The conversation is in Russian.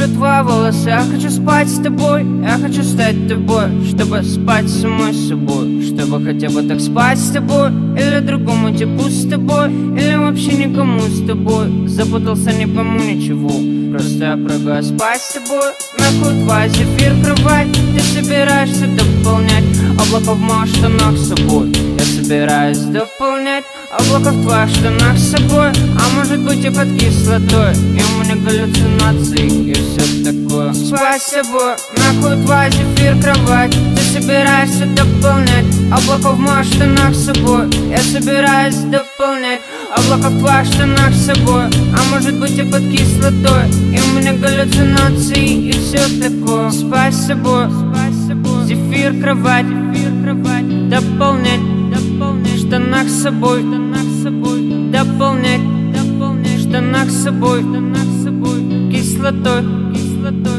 твои волосы. Я хочу спать с тобой, я хочу стать тобой, чтобы спать с самой собой, чтобы хотя бы так спать с тобой, или другому типу с тобой, или вообще никому с тобой. Запутался, не пойму ничего, просто я прыгаю спать с тобой. Нахуй твоя зефир кровать, ты собираешься дополнять облако в моих штанах с собой. Я собираюсь дополнять облако в твоих штанах с собой. А может быть и под кислотой, и у меня галлюцинации и все такое. Спать с собой, нахуй твоя зефир кровать, ты собираешься дополнять облако в моих штанах с собой. Я собираюсь дополнять облако в твоих штанах с собой. А может быть и под кислотой, и у меня галлюцинации и все такое. Спать с собой, зефир кровать, дополнять в штанах с собой, дополнять в штанах с собой, кислотой.